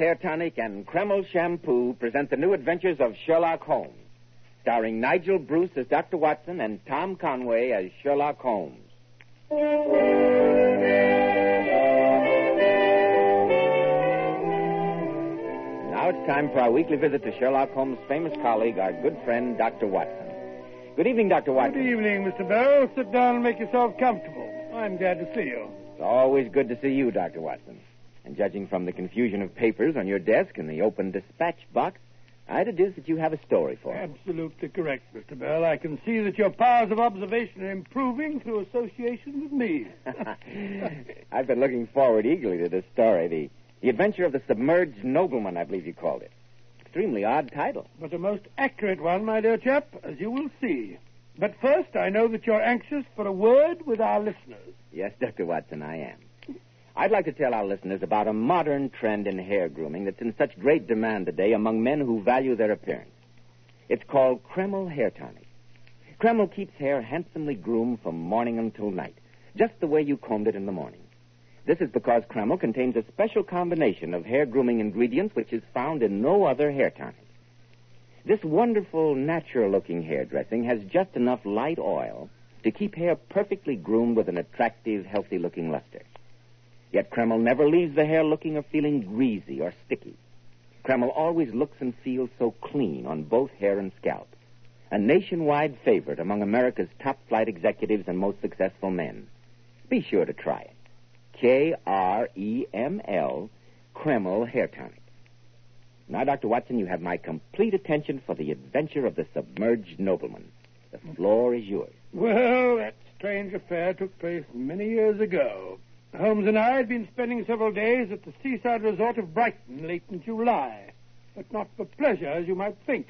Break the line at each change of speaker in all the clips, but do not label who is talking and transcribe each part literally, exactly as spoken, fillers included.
Hair Tonic and Kreml Shampoo present the new adventures of Sherlock Holmes, starring Nigel Bruce as Doctor Watson and Tom Conway as Sherlock Holmes. Now it's time for our weekly visit to Sherlock Holmes' famous colleague, our good friend, Doctor Watson. Good evening, Doctor Watson.
Good evening, Mister Bell. Sit down and make yourself comfortable. I'm glad to see you.
It's always good to see you, Doctor Watson. And judging from the confusion of papers on your desk and the open dispatch box, I deduce that you have a story for us.
Absolutely correct, Mister Bell. I can see that your powers of observation are improving through association with me.
I've been looking forward eagerly to this story, the, the Adventure of the Submerged Nobleman, I believe you called it. Extremely odd title.
But a most accurate one, my dear chap, as you will see. But first, I know that you're anxious for a word with our listeners.
Yes, Doctor Watson, I am. I'd like to tell our listeners about a modern trend in hair grooming that's in such great demand today among men who value their appearance. It's called Kreml Hair Tonic. Kreml keeps hair handsomely groomed from morning until night, just the way you combed it in the morning. This is because Kreml contains a special combination of hair grooming ingredients which is found in no other hair tonic. This wonderful, natural-looking hair dressing has just enough light oil to keep hair perfectly groomed with an attractive, healthy-looking luster. Yet Kreml never leaves the hair looking or feeling greasy or sticky. Kreml always looks and feels so clean on both hair and scalp. A nationwide favorite among America's top-flight executives and most successful men. Be sure to try it. K R E M L, Kreml Hair Tonic. Now, Doctor Watson, you have my complete attention for the adventure of the submerged nobleman. The floor is yours.
Well, that strange affair took place many years ago. Holmes and I had been spending several days at the seaside resort of Brighton late in July, but not for pleasure, as you might think.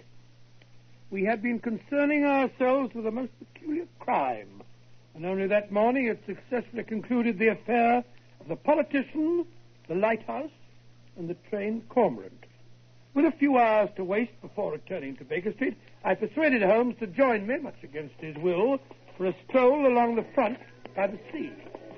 We had been concerning ourselves with a most peculiar crime, and only that morning had successfully concluded the affair of the politician, the lighthouse, and the trained cormorant. With a few hours to waste before returning to Baker Street, I persuaded Holmes to join me, much against his will, for a stroll along the front by the sea.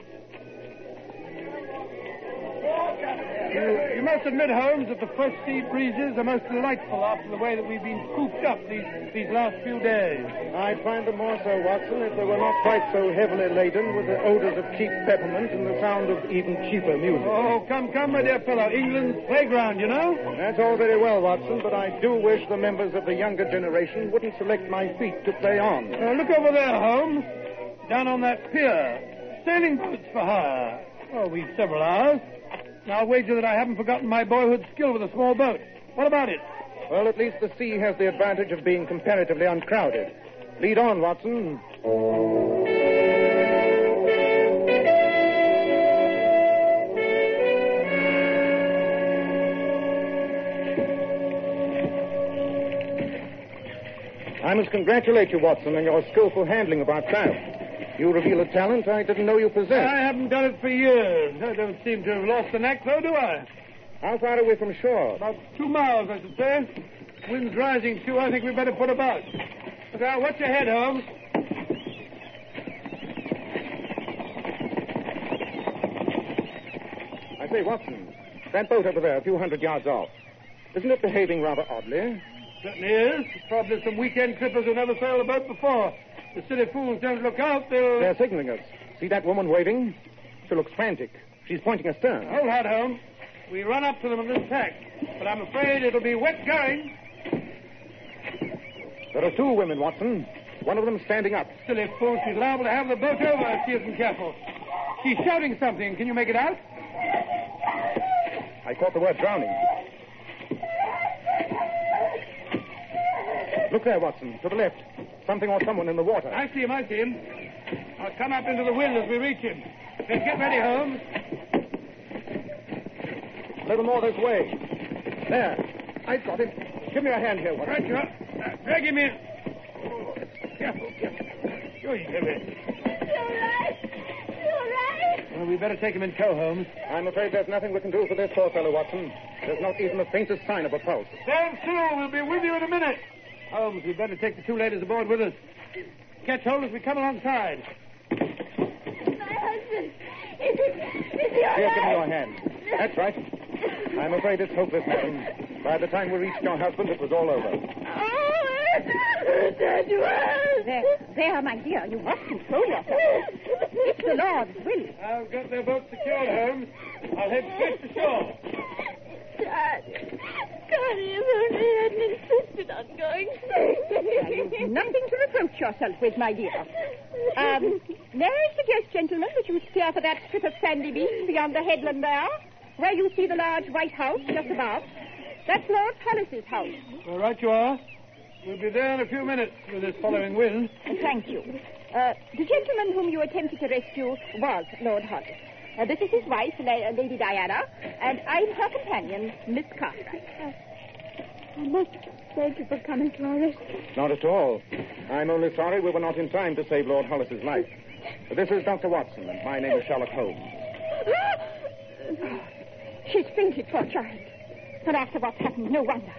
You, you must admit, Holmes, that the fresh sea breezes are most delightful after the way that we've been cooped up these, these last few days.
I'd find them more so, Watson, if they were not quite so heavily laden with the odors of cheap peppermint and the sound of even cheaper music.
Oh, come, come, my dear fellow. England's playground, you know?
That's all very well, Watson, but I do wish the members of the younger generation wouldn't select my feet to play on.
Uh, look over there, Holmes. Down on that pier. Sailing boats for hire. Oh, we've several hours. Now, I'll wager that I haven't forgotten my boyhood skill with a small boat. What about it?
Well, at least the sea has the advantage of being comparatively uncrowded. Lead on, Watson. I must congratulate you, Watson, on your skillful handling of our craft. You reveal a talent I didn't know you possessed.
I haven't done it for years. I don't seem to have lost the knack, though, do I?
How far away from shore?
About two miles, I should say. Wind's rising, too. I think we'd better put about. But now, watch your head, Holmes.
I say, Watson, that boat over there, a few hundred yards off, isn't it behaving rather oddly?
Certainly is. Probably some weekend trippers who never sailed a boat before. The silly fools don't look out, they'll...
They're signaling us. See that woman waving? She looks frantic. She's pointing astern.
Hold hard, Holmes. We run up to them in this tack, but I'm afraid it'll be wet going.
There are two women, Watson. One of them standing up.
Silly fool, she's liable to have the boat over if she isn't careful. She's shouting something. Can you make it out?
I caught the word drowning. Look there, Watson, to the left. Something or someone in the water.
I see him, I see him. I'll come up into the wind as we reach him. Let's get ready, Holmes.
A little more this way. There. I've got him. Give me a hand here, Watson.
Right, you are. Uh, drag him in. Oh, careful, careful. Sure, you get it.
You're right. You're right.
Well, we better take him in tow, Holmes.
I'm afraid there's nothing we can do for this poor fellow, Watson. There's not even the faintest sign of a pulse.
Stand still. We'll be with you in a minute. Holmes, we'd better take the two ladies aboard with us. Catch hold as we come alongside.
My husband. Is he, is he all
Here, give me
right?
your hand. That's right. I'm afraid it's hopeless, madam. By the time we reached your husband, it was all over.
Oh, that was...
There, there, my dear. You must control yourself. It's the Lord's will.
I've got their boat secured, Holmes. I'll head straight to shore.
Dad. God, if only he hadn't insisted on going sailing.
You've nothing to reproach yourself with, my dear. Um, may I suggest, gentlemen, that you steer for that strip of sandy beach beyond the headland there, where you see the large white house just above. That's Lord Hollis's house.
All right, you are. We'll be there in a few minutes with this following wind.
Thank you. Uh, the gentleman whom you attempted to rescue was Lord Hollis. Uh, this is his wife, La- Lady Diana, and I'm her companion, Miss Cartwright.
I must thank you for coming to our rescue.
Not at all. I'm only sorry we were not in time to save Lord Hollis's life. This is Doctor Watson, and my name is Sherlock Holmes.
She's fainted, poor child. But after what's happened, no wonder.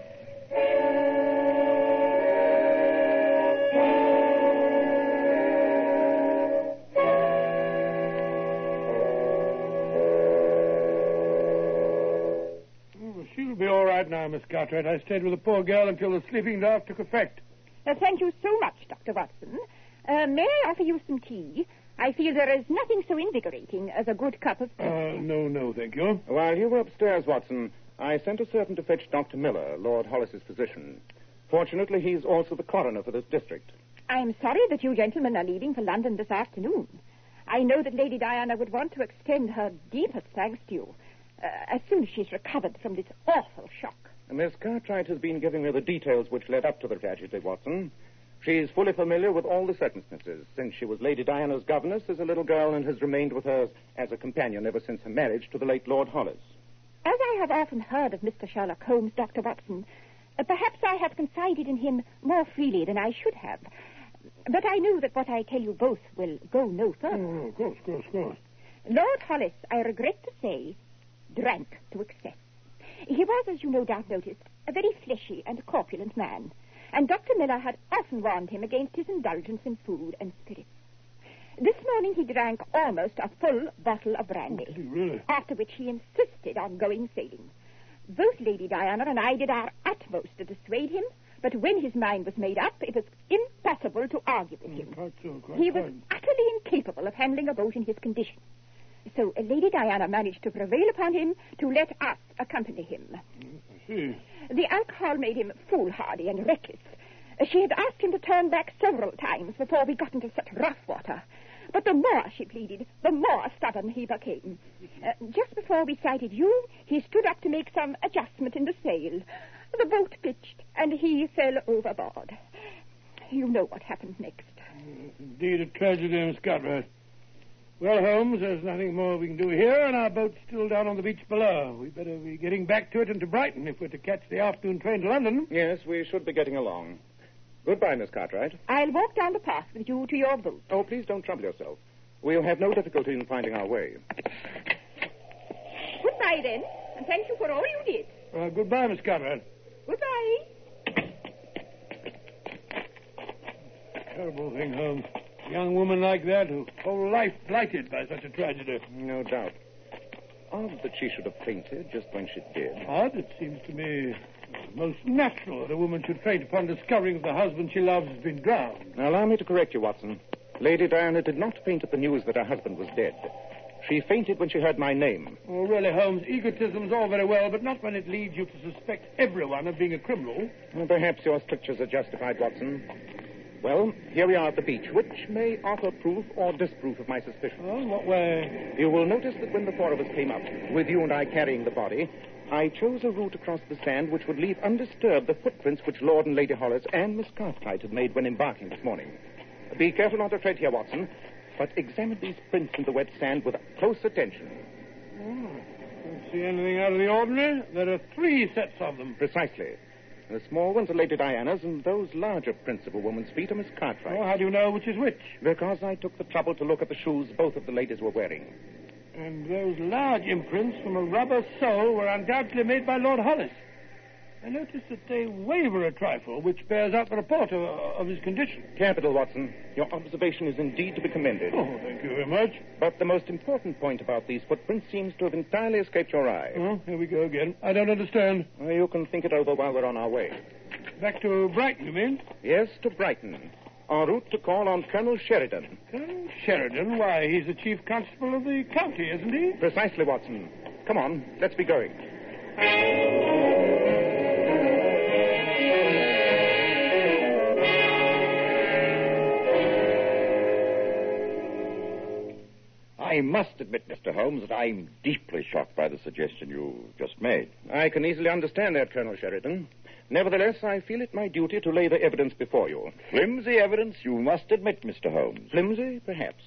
Oh, she'll be all right now, Miss Cartwright. I stayed with the poor girl until the sleeping draught took effect.
Uh, thank you so much, Doctor Watson. Uh, may I offer you some tea? I feel there is nothing so invigorating as a good cup of tea.
Uh, no, no, thank you.
While you were upstairs, Watson, I sent a servant to fetch Doctor Miller, Lord Hollis's physician. Fortunately, he's also the coroner for this district.
I'm sorry that you gentlemen are leaving for London this afternoon. I know that Lady Diana would want to extend her deepest thanks to you uh, as soon as she's recovered from this awful shock.
Miss Cartwright has been giving me the details which led up to the tragedy, Watson. She's fully familiar with all the circumstances, since she was Lady Diana's governess as a little girl and has remained with her as a companion ever since her marriage to the late Lord Hollis.
As I have often heard of Mister Sherlock Holmes, Doctor Watson, uh, perhaps I have confided in him more freely than I should have. But I know that what I tell you both will go no further.
Oh, of course, of course, of course.
Lord Hollis, I regret to say, drank to excess. He was, as you no doubt noticed, a very fleshy and corpulent man, and Doctor Miller had often warned him against his indulgence in food and spirits. This morning he drank almost a full bottle of brandy,
Oh, really?
after which he insisted on going sailing. Both Lady Diana and I did our utmost to dissuade him, but when his mind was made up, it was impossible to argue with him.
Quite so, quite
He was
fine.
utterly incapable of handling a boat in his condition. So uh, Lady Diana managed to prevail upon him to let us accompany him.
I see.
The alcohol made him foolhardy and reckless. Uh, She had asked him to turn back several times before we got into such rough water. But the more she pleaded, the more stubborn he became. Uh, just before we sighted you, he stood up to make some adjustment in the sail. The boat pitched, and he fell overboard. You know what happened next.
Indeed, a tragedy, Miss Cartwright. Well, Holmes, there's nothing more we can do here, and our boat's still down on the beach below. We better be getting back to it and to Brighton if we're to catch the afternoon train to London.
Yes, we should be getting along. Goodbye, Miss Cartwright.
I'll walk down the path with you to your boat.
Oh, please don't trouble yourself. We'll have no difficulty in finding our way.
Goodbye, then, and thank you for all you did.
Uh, goodbye, Miss Cartwright.
Goodbye.
Terrible thing, Holmes. A young woman like that, whose whole life blighted by such a tragedy.
No doubt. Odd that she should have fainted just when she did.
Odd, it seems to me most natural that a woman should faint upon discovering that the husband she loves has been drowned.
Now, allow me to correct you, Watson. Lady Diana did not faint at the news that her husband was dead. She fainted when she heard my name.
Oh, really, Holmes, egotism's all very well, but not when it leads you to suspect everyone of being a criminal.
Well, perhaps your strictures are justified, Watson. Well, here we are at the beach, which may offer proof or disproof of my suspicions.
Oh, in what way?
You will notice that when the four of us came up, with you and I carrying the body, I chose a route across the sand which would leave undisturbed the footprints which Lord and Lady Hollis and Miss Cartwright had made when embarking this morning. Be careful not to tread here, Watson, but examine these prints in the wet sand with close attention.
Oh, don't see anything out of the ordinary. There are three sets of them.
Precisely. The small ones are Lady Diana's, and those larger prints of a woman's feet are Miss Cartwright's.
Oh, how do you know which is which?
Because I took the trouble to look at the shoes both of the ladies were wearing.
And those large imprints from a rubber sole were undoubtedly made by Lord Hollis. I notice that they waver a trifle, which bears out the report of, of his condition.
Capital, Watson. Your observation is indeed to be commended.
Oh, thank you very much.
But the most important point about these footprints seems to have entirely escaped your eye.
Oh, here we go again. I don't understand.
Well, you can think it over while we're on our way.
Back to Brighton, you mean?
Yes, to Brighton. En route to call on Colonel Sheridan.
Colonel Sheridan? Why, he's the chief constable of the county, isn't he?
Precisely, Watson. Come on, let's be going.
I must admit, Mister Holmes, that I'm deeply shocked by the suggestion you just made.
I can easily understand that, Colonel Sheridan. Nevertheless, I feel it my duty to lay the evidence before you.
Flimsy evidence, you must admit, Mister Holmes.
Flimsy, perhaps.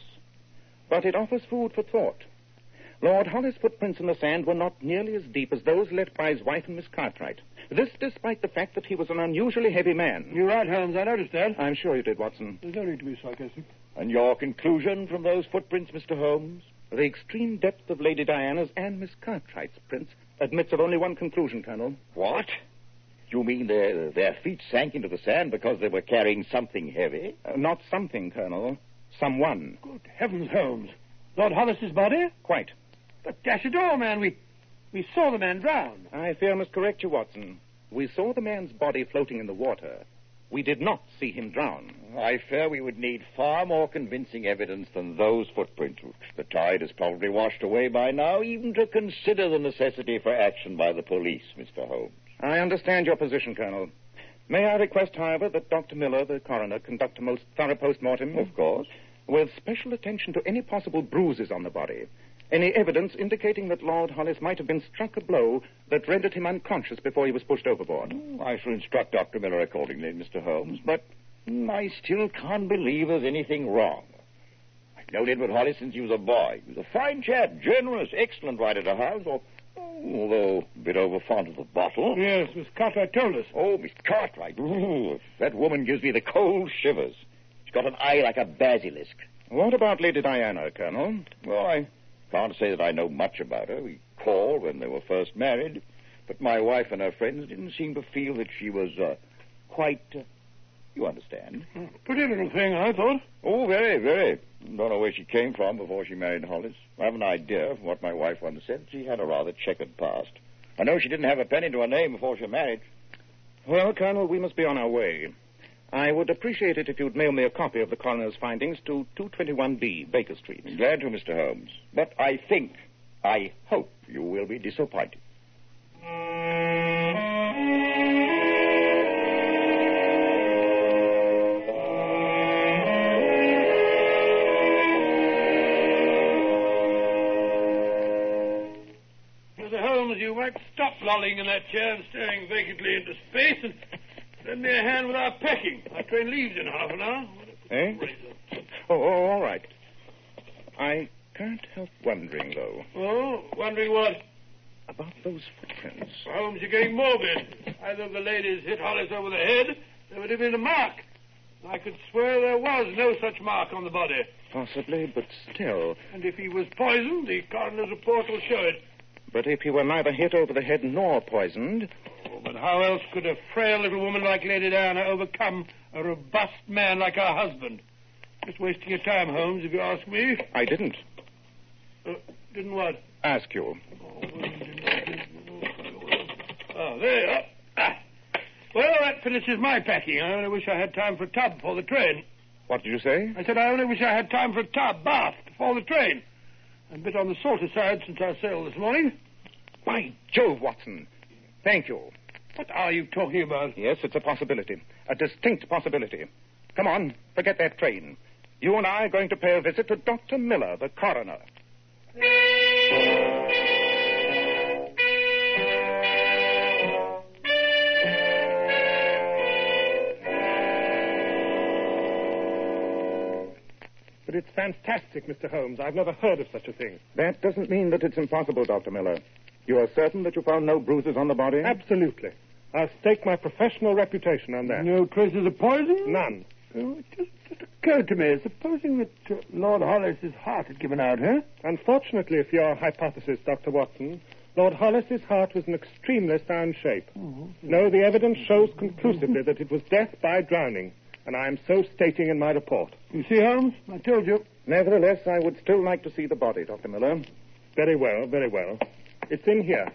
But it offers food for thought. Lord Hollis' footprints in the sand were not nearly as deep as those left by his wife and Miss Cartwright. This despite the fact that he was an unusually heavy man.
You're right, Holmes. I noticed that.
I'm sure you did, Watson.
There's no need to be sarcastic.
And your conclusion from those footprints, Mister Holmes?
The extreme depth of Lady Diana's and Miss Cartwright's prints admits of only one conclusion, Colonel.
What? You mean their, their feet sank into the sand because they were carrying something heavy?
Uh, not something, Colonel. Someone.
Good heavens, Holmes. Lord Hollis's body?
Quite.
But dash it all, man, we we saw the man drown.
I fear I must correct you, Watson. We saw the man's body floating in the water. We did not see him drown.
I fear we would need far more convincing evidence than those footprints, which the tide has probably washed away by now, even to consider the necessity for action by the police, Mister Holmes.
I understand your position, Colonel. May I request, however, that Doctor Miller, the coroner, conduct a most thorough post-mortem?
Of course.
With special attention to any possible bruises on the body. Any evidence indicating that Lord Hollis might have been struck a blow that rendered him unconscious before he was pushed overboard.
I shall instruct Doctor Miller accordingly, Mister Holmes, but I still can't believe there's anything wrong. I've known Edward Hollis since he was a boy. He was a fine chap, generous, excellent rider to hounds, although a bit over fond of the bottle.
Yes, Miss Cartwright told us.
Oh, Miss Cartwright. Ooh, that woman gives me the cold shivers. She's got an eye like a basilisk.
What about Lady Diana, Colonel?
Well, I can't say that I know much about her. We called when they were first married, but my wife and her friends didn't seem to feel that she was uh, quite... Uh, you understand?
Pretty little thing, I thought.
Oh, very, very. Don't know where she came from before she married Hollis. I have an idea from what my wife once said. She had a rather checkered past. I know she didn't have a penny to her name before she married.
Well, Colonel, we must be on our way. I would appreciate it if you'd mail me a copy of the coroner's findings to two twenty-one B, Baker Street.
Glad to, Mister Holmes. But I think, I hope you will be disappointed.
Mister Holmes, you might stop lolling in that chair and staring vacantly into space and lend me a hand with our packing. Our train leaves in half an hour.
Eh? Oh, oh, all right. I can't help wondering, though.
Oh, wondering what?
About those footprints.
Holmes, you're getting morbid. Either the ladies hit Hollis over the head, there would have been a mark. I could swear there was no such mark on the body.
Possibly, but still.
And if he was poisoned, the coroner's report will show it.
But if he were neither hit over the head nor poisoned...
Oh, but how else could a frail little woman like Lady Diana overcome a robust man like her husband? Just wasting your time, Holmes, if you ask me.
I didn't.
Uh, didn't what?
Ask you.
Oh, there you are. Ah. Well, that finishes my packing. I only wish I had time for a tub before the train.
What did you say?
I said I only wish I had time for a tub, bath, before the train. I'm a bit on the salty side since I sailed this morning.
By Jove, Watson. Thank you.
What are you talking about?
Yes, it's a possibility. A distinct possibility. Come on, forget that train. You and I are going to pay a visit to Doctor Miller, the coroner.
But it's fantastic, Mister Holmes. I've never heard of such a thing.
That doesn't mean that it's impossible, Doctor Miller. You are certain that you found no bruises on the body?
Absolutely. I'll stake my professional reputation on that. No traces of poison? None. Oh, it just, just occurred to me, supposing that uh, Lord Hollis's heart had given out, huh?
Unfortunately for your hypothesis, Doctor Watson,
Lord Hollis's heart was in extremely sound shape. Mm-hmm. No, the evidence shows conclusively that it was death by drowning, and I am so stating in my report.
You see, Holmes, I told you.
Nevertheless, I would still like to see the body, Doctor Miller. Very well, very well. It's in here.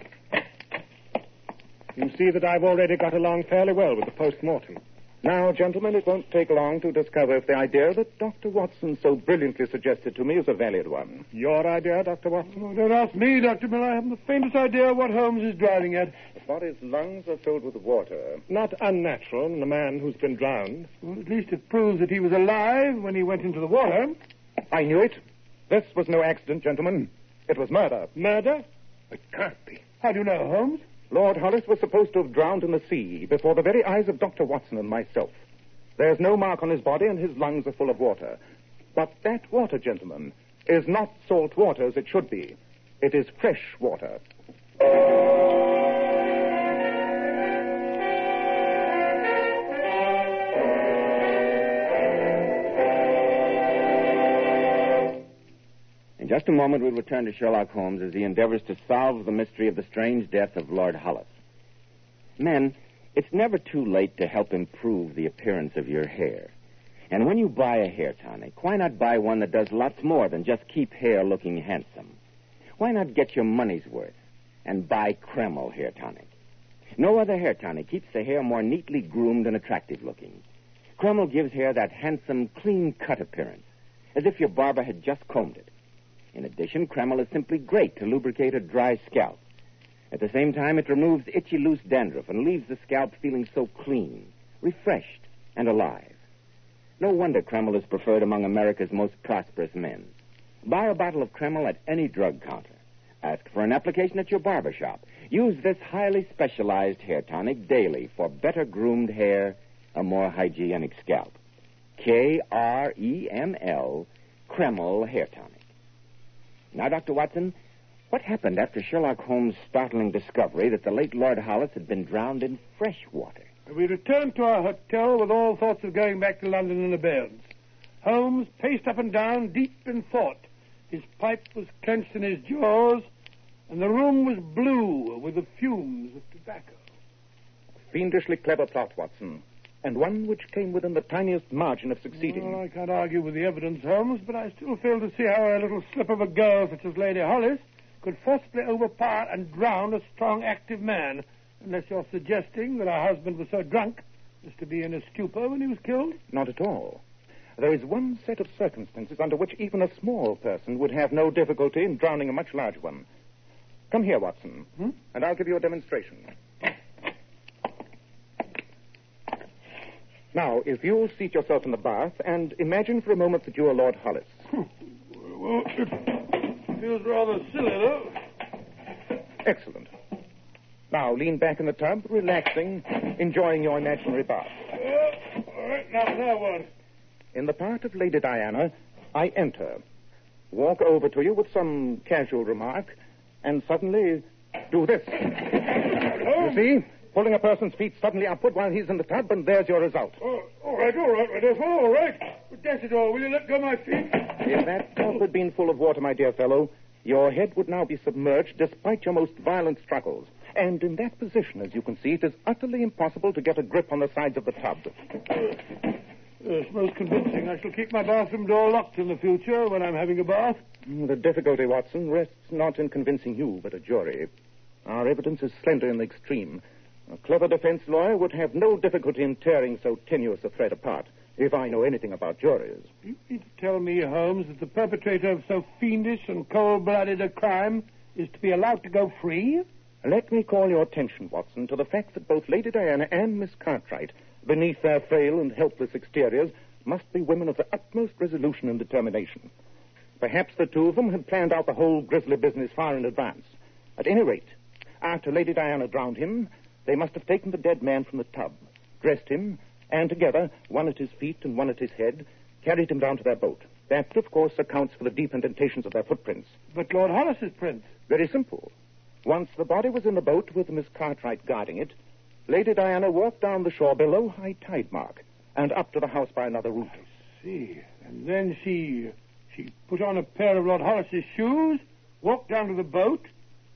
You see that I've already got along fairly well with the post-mortem. Now, gentlemen, it won't take long to discover if the idea that Doctor Watson so brilliantly suggested to me is a valid one. Your idea, Doctor Watson?
Oh, don't ask me, Doctor Miller. I haven't the faintest idea what Holmes is driving at.
The body's lungs are filled with water. Not unnatural in a man who's been drowned.
Well, at least it proves that he was alive when he went into the water.
I knew it. This was no accident, gentlemen. It was murder. Murder? It can't be.
How do you know, Holmes?
Lord Hollis was supposed to have drowned in the sea before the very eyes of Doctor Watson and myself. There's no mark on his body, and his lungs are full of water. But that water, gentlemen, is not salt water as it should be. It is fresh water.
In just a moment, we'll return to Sherlock Holmes as he endeavors to solve the mystery of the strange death of Lord Hollis. Men, it's never too late to help improve the appearance of your hair. And when you buy a hair tonic, why not buy one that does lots more than just keep hair looking handsome? Why not get your money's worth and buy Kreml hair tonic? No other hair tonic keeps the hair more neatly groomed and attractive looking. Kreml gives hair that handsome, clean-cut appearance, as if your barber had just combed it. In addition, Kreml is simply great to lubricate a dry scalp. At the same time, it removes itchy, loose dandruff and leaves the scalp feeling so clean, refreshed, and alive. No wonder Kreml is preferred among America's most prosperous men. Buy a bottle of Kreml at any drug counter. Ask for an application at your barber shop. Use this highly specialized hair tonic daily for better groomed hair, a more hygienic scalp. K R E M L, Kreml hair tonic. Now, Doctor Watson, what happened after Sherlock Holmes' startling discovery that the late Lord Hollis had been drowned in fresh water?
We returned to our hotel with all thoughts of going back to London in abeyance. Holmes paced up and down, deep in thought. His pipe was clenched in his jaws, and the room was blue with the fumes of tobacco.
A fiendishly clever plot, Watson, and one which came within the tiniest margin of succeeding.
Well, I can't argue with the evidence, Holmes, but I still fail to see how a little slip of a girl such as Lady Hollis could forcibly overpower and drown a strong, active man, unless you're suggesting that our husband was so drunk as to be in a stupor when he was killed.
Not at all. There is one set of circumstances under which even a small person would have no difficulty in drowning a much larger one. Come here, Watson, hmm? and I'll give you a demonstration. Now, if you'll seat yourself in the bath and imagine for a moment that you are Lord Hollis.
Well, it feels rather silly, though.
Excellent. Now, lean back in the tub, relaxing, enjoying your imaginary bath.
Uh, all right, now, now what?
In the part of Lady Diana, I enter, walk over to you with some casual remark, and suddenly do this. You see? Pulling a person's feet suddenly upward while he's in the tub, and there's your result.
Oh, all right, all right, my dear fellow, all right. But dash it all, will you let go my feet?
If that tub had been full of water, my dear fellow, your head would now be submerged despite your most violent struggles. And in that position, as you can see, it is utterly impossible to get a grip on the sides of the tub.
Yes, most convincing. I shall keep my bathroom door locked in the future when I'm having a bath.
The difficulty, Watson, rests not in convincing you, but a jury. Our evidence is slender in the extreme. A clever defense lawyer would have no difficulty in tearing so tenuous a thread apart, if I know anything about juries.
You mean to tell me, Holmes, that the perpetrator of so fiendish and cold-blooded a crime is to be allowed to go free?
Let me call your attention, Watson, to the fact that both Lady Diana and Miss Cartwright, beneath their frail and helpless exteriors, must be women of the utmost resolution and determination. Perhaps the two of them had planned out the whole grisly business far in advance. At any rate, after Lady Diana drowned him, they must have taken the dead man from the tub, dressed him, and together, one at his feet and one at his head, carried him down to their boat. That, of course, accounts for the deep indentations of their footprints.
But Lord Hollis's prints?
Very simple. Once the body was in the boat with Miss Cartwright guarding it, Lady Diana walked down the shore below high tide mark and up to the house by another route.
I see. And then she... she put on a pair of Lord Hollis's shoes, walked down to the boat,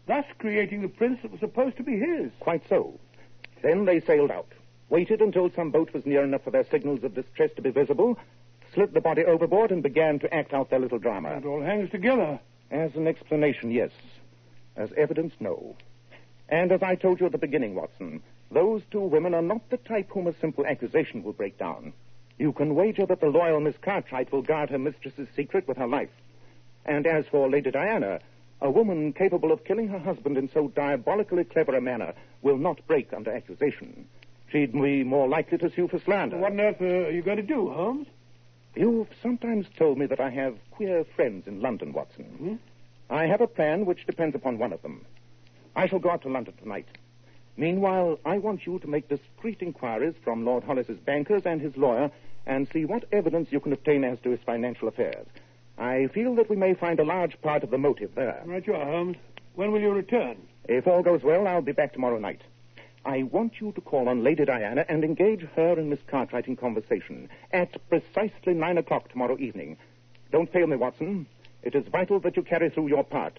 thus creating the prints that were supposed to be his.
Quite so. Then they sailed out, waited until some boat was near enough for their signals of distress to be visible, slid the body overboard, and began to act out their little drama.
It all hangs together.
As an explanation, yes. As evidence, no. And as I told you at the beginning, Watson, those two women are not the type whom a simple accusation will break down. You can wager that the loyal Miss Cartwright will guard her mistress's secret with her life. And as for Lady Diana, a woman capable of killing her husband in so diabolically clever a manner will not break under accusation. She'd be more likely to sue for slander.
What on earth uh, are you going to do, Holmes?
You've sometimes told me that I have queer friends in London, Watson.
Hmm?
I have a plan which depends upon one of them. I shall go out to London tonight. Meanwhile, I want you to make discreet inquiries from Lord Hollis's bankers and his lawyer and see what evidence you can obtain as to his financial affairs. I feel that we may find a large part of the motive there.
Right you are, Holmes. When will you return?
If all goes well, I'll be back tomorrow night. I want you to call on Lady Diana and engage her and Miss Cartwright in conversation at precisely nine o'clock tomorrow evening. Don't fail me, Watson. It is vital that you carry through your part.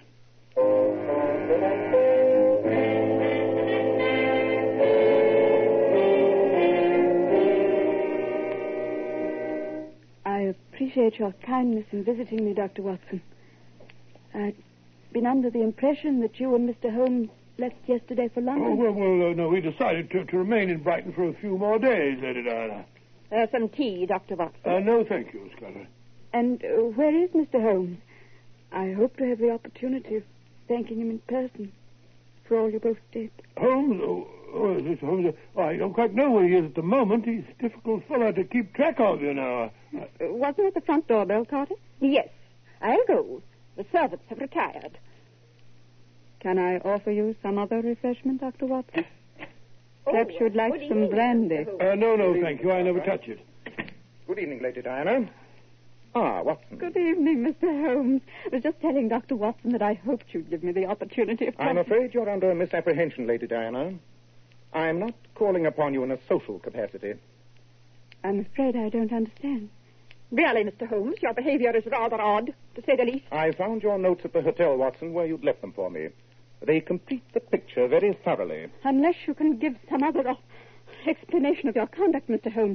I appreciate your kindness in visiting me, Doctor Watson. I'd been under the impression that you and Mister Holmes left yesterday for London.
Oh, well, well uh, no, we decided to, to remain in Brighton for a few more days, Lady Diana.
Uh, some tea, Doctor Watson.
Uh, no, thank you, Scotland.
And uh, where is Mister Holmes? I hope to have the opportunity of thanking him in person for all you both did.
Holmes? Oh, oh is this Holmes? Oh, I don't quite know where he is at the moment. He's a difficult fellow to keep track of, you know. Uh,
Uh, wasn't it the front doorbell, Carter? Yes. I'll go. The servants have retired.
Can I offer you some other refreshment, Doctor Watson? Perhaps
Oh,
you'd like
good
some
evening,
brandy.
Mister Holmes.
uh, no, no, thank you. I never touch it.
Good evening, Lady Diana. Ah, Watson.
Good evening, Mister Holmes. I was just telling Doctor Watson that I hoped you'd give me the opportunity of...
I'm afraid you're under a misapprehension, Lady Diana. I'm not calling upon you in a social capacity.
I'm afraid I don't understand.
Really, Mister Holmes, your behavior is rather odd, to say the least.
I found your notes at the hotel, Watson, where you'd left them for me. They complete the picture very thoroughly.
Unless you can give some other uh, explanation of your conduct, Mister Holmes,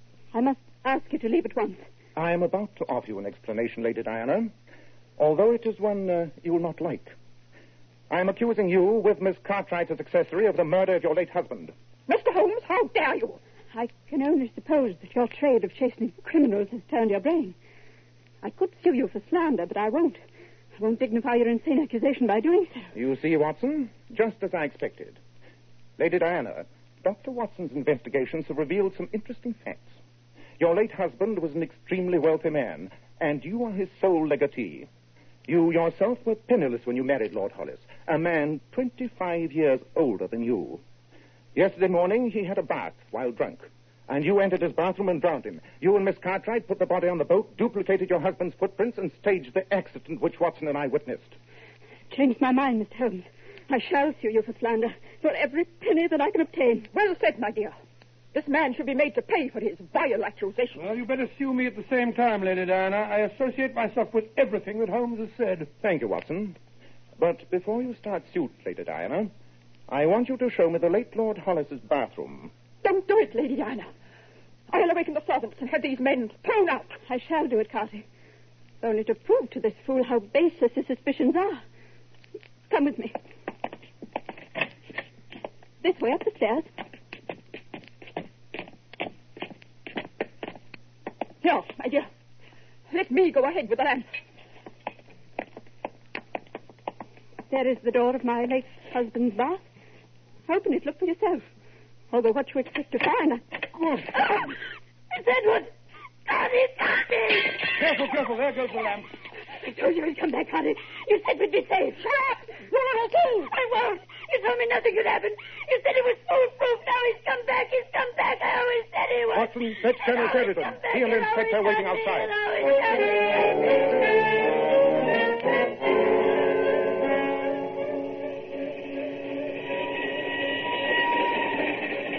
I must ask you to leave at once.
I am about to offer you an explanation, Lady Diana, although it is one uh, you will not like. I am accusing you, with Miss Cartwright as accessory, of the murder of your late husband.
Mister Holmes, how dare you?
I can only suppose that your trade of chastening criminals has turned your brain. I could sue you for slander, but I won't. I won't dignify your insane accusation by doing so.
You see, Watson, just as I expected. Lady Diana, Doctor Watson's investigations have revealed some interesting facts. Your late husband was an extremely wealthy man, and you are his sole legatee. You yourself were penniless when you married Lord Hollis, a man twenty-five years older than you. Yesterday morning, he had a bath while drunk, and you entered his bathroom and drowned him. You and Miss Cartwright put the body on the boat, duplicated your husband's footprints, and staged the accident which Watson and I witnessed.
Change my mind, Mister Holmes. I shall sue you for slander, for every penny that I can obtain.
Well said, my dear. This man should be made to pay for his vile accusations.
Well, you better sue me at the same time, Lady Diana. I associate myself with everything that Holmes has said.
Thank you, Watson. But before you start suit, Lady Diana, I want you to show me the late Lord Hollis's bathroom.
Don't do it, Lady Diana. I'll awaken the servants and have these men thrown out.
I shall do it, Carty. Only to prove to this fool how baseless his suspicions are. Come with me. This way up the stairs.
Here, my dear. Let me go ahead with the lamp.
There is the door of my late husband's bath. Open it. Look for yourself. Although what you expect to find... I...
Good.
Ah, it's Edward! Carty, Carty!
Careful, careful. There goes the lamp.
I told you he'd come back, Carty. You said we'd be safe.
Shut up! You're a little fool!
I won't. You told me nothing could happen. You said it was foolproof. Now he's come back. He's come back. I always said he was.
Watson, fetch Colonel Sheridan. He and the inspector are waiting outside.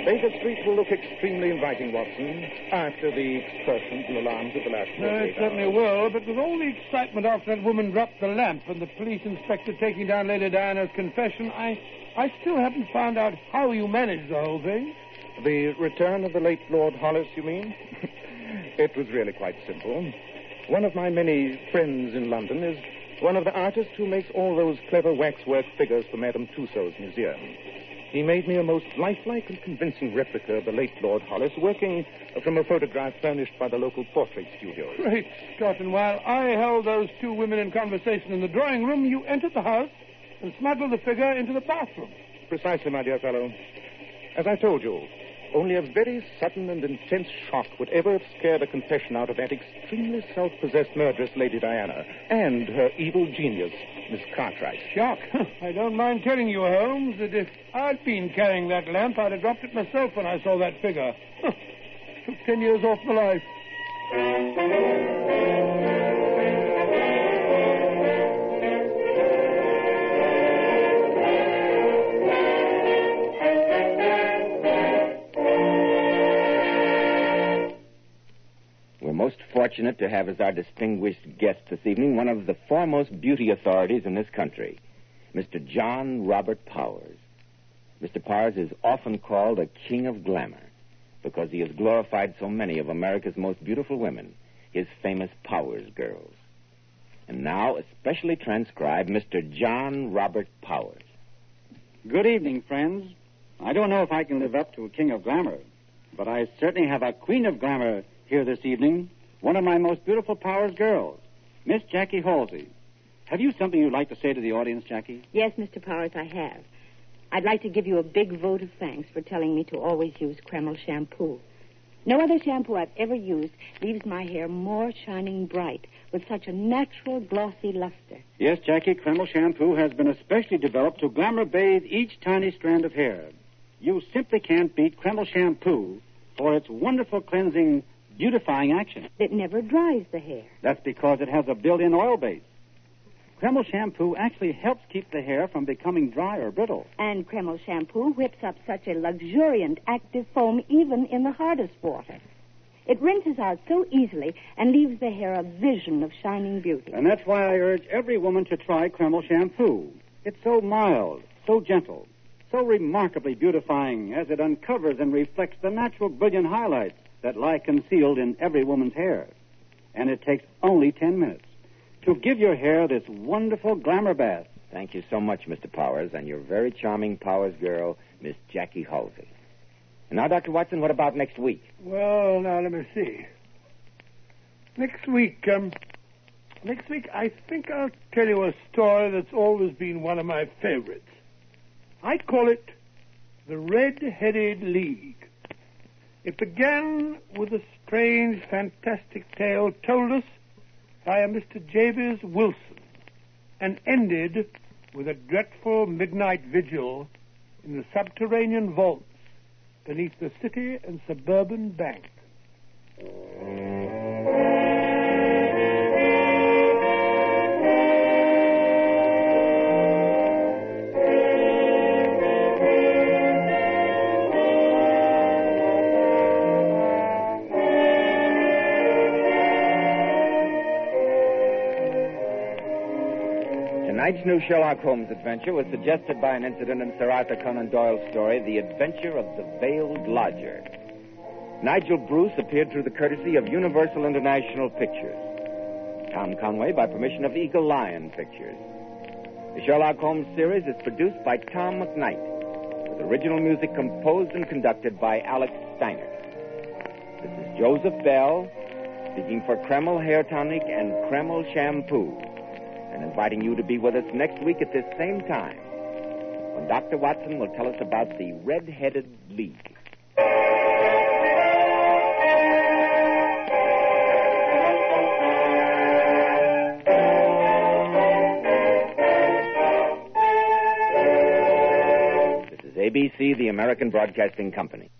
Baker Street will look extremely inviting, Watson, after the explosions and alarms of the last
No, it certainly
hours.
will, but with all the excitement after that woman dropped the lamp and the police inspector taking down Lady Diana's confession, I, I still haven't found out how you managed the whole thing.
The return of the late Lord Hollis, you mean? It was really quite simple. One of my many friends in London is one of the artists who makes all those clever waxwork figures for Madame Tussauds museum. He made me a most lifelike and convincing replica of the late Lord Hollis, working from a photograph furnished by the local portrait studios.
Great Scott, and while I held those two women in conversation in the drawing room, you entered the house and smuggled the figure into the bathroom.
Precisely, my dear fellow. As I told you, only a very sudden and intense shock would ever have scared a confession out of that extremely self-possessed murderess, Lady Diana, and her evil genius, Miss Cartwright.
Shock. I don't mind telling you, Holmes, that if I'd been carrying that lamp, I'd have dropped it myself when I saw that figure. Took ten years off my life.
Most fortunate to have as our distinguished guest this evening one of the foremost beauty authorities in this country, Mister John Robert Powers. Mister Powers is often called a king of glamour because he has glorified so many of America's most beautiful women, his famous Powers girls. And now, especially transcribed, Mister John Robert Powers.
Good evening, friends. I don't know if I can live up to a king of glamour, but I certainly have a queen of glamour here this evening, one of my most beautiful Powers girls, Miss Jackie Halsey. Have you something you'd like to say to the audience, Jackie?
Yes, Mister Powers, I have. I'd like to give you a big vote of thanks for telling me to always use Kreml shampoo. No other shampoo I've ever used leaves my hair more shining bright with such a natural, glossy luster.
Yes, Jackie, Kreml shampoo has been especially developed to glamour bathe each tiny strand of hair. You simply can't beat Kreml shampoo for its wonderful cleansing, beautifying action.
It never dries the hair.
That's because it has a built-in oil base. Kreml shampoo actually helps keep the hair from becoming dry or brittle.
And Kreml shampoo whips up such a luxuriant active foam even in the hardest water. It rinses out so easily and leaves the hair a vision of shining beauty.
And that's why I urge every woman to try Kreml shampoo. It's so mild, so gentle, so remarkably beautifying as it uncovers and reflects the natural brilliant highlights that lie concealed in every woman's hair. And it takes only ten minutes to give your hair this wonderful glamour bath.
Thank you so much, Mister Powers, and your very charming Powers girl, Miss Jackie Halsey. And now, Doctor Watson, what about next week?
Well, now, let me see. Next week, um, next week, I think I'll tell you a story that's always been one of my favorites. I'd call it The Red-Headed League. It began with a strange, fantastic tale told us by a Mister Jabez Wilson and ended with a dreadful midnight vigil in the subterranean vaults beneath the City and Suburban Bank.
Tonight's new Sherlock Holmes adventure was suggested by an incident in Sir Arthur Conan Doyle's story, The Adventure of the Veiled Lodger. Nigel Bruce appeared through the courtesy of Universal International Pictures. Tom Conway by permission of Eagle Lion Pictures. The Sherlock Holmes series is produced by Tom McKnight, with original music composed and conducted by Alex Steiner. This is Joseph Bell, speaking for Kreml Hair Tonic and Kreml Shampoo, and inviting you to be with us next week at this same time, when Doctor Watson will tell us about the Red-Headed League. This is A B C, the American Broadcasting Company.